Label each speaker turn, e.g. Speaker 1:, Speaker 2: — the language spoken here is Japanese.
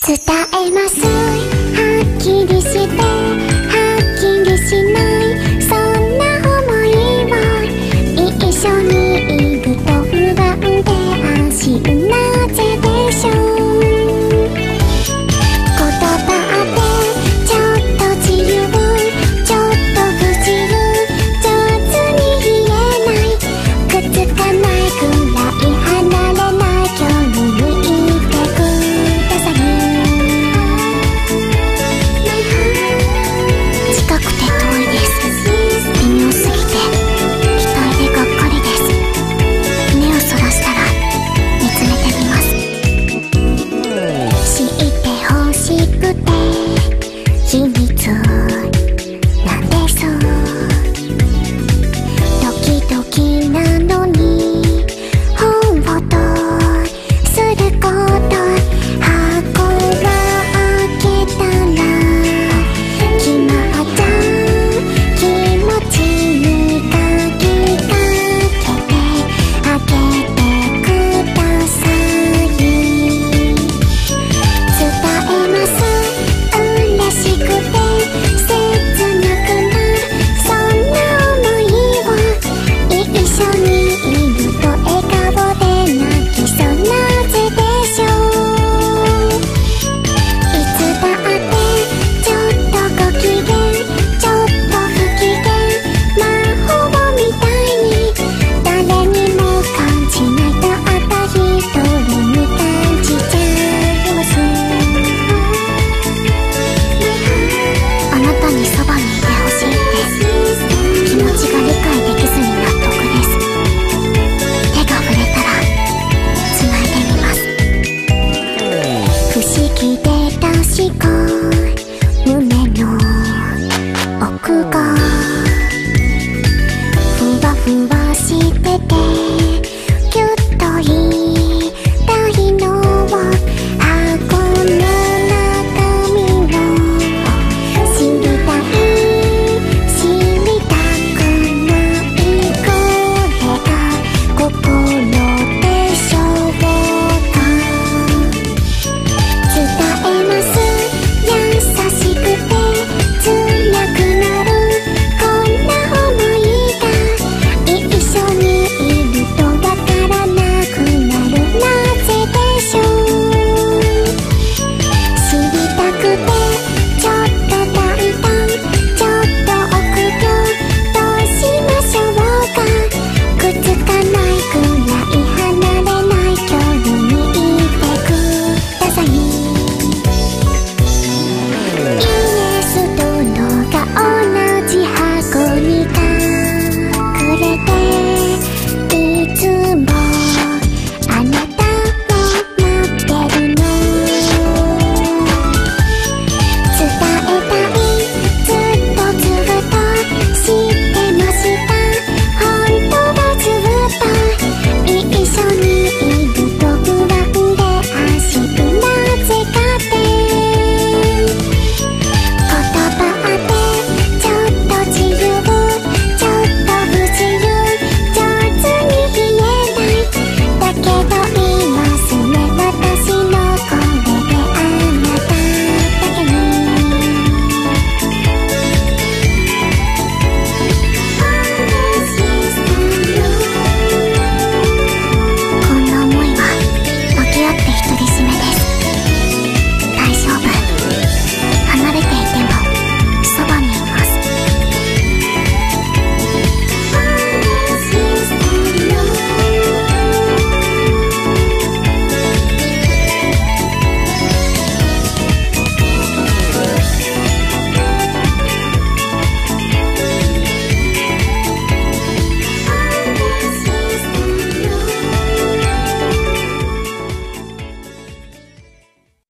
Speaker 1: 伝えます。はっきりしてはっきりしない、そんな想いを一緒にいると不安で安心、なぜでしょう。言葉ってちょっと自由、ちょっと不自由、上手に言えない、くっつかないくらい離れない距離にいてください。近くて遠いです。微妙すぎて期待でがっかりです。目をそらしたら見つめてみます。知ってほしくて秘密なんです。ドキドキなのにほっとすること、箱が開けたら決まっちゃう気持ちに鍵かけてあげてください。伝えます。嬉しくて切なくなる、そんな想いを一緒にいると笑顔で泣きそう、なぜでしょう。いつだってちょっとご機嫌、ちょっと不機嫌、魔法みたいに誰にも感じない、たった一人に感じちゃいます。あなたにそばにいてほしいって気持ちが理解できずに納得です。手が触れたら繋いでみます。不思議で確か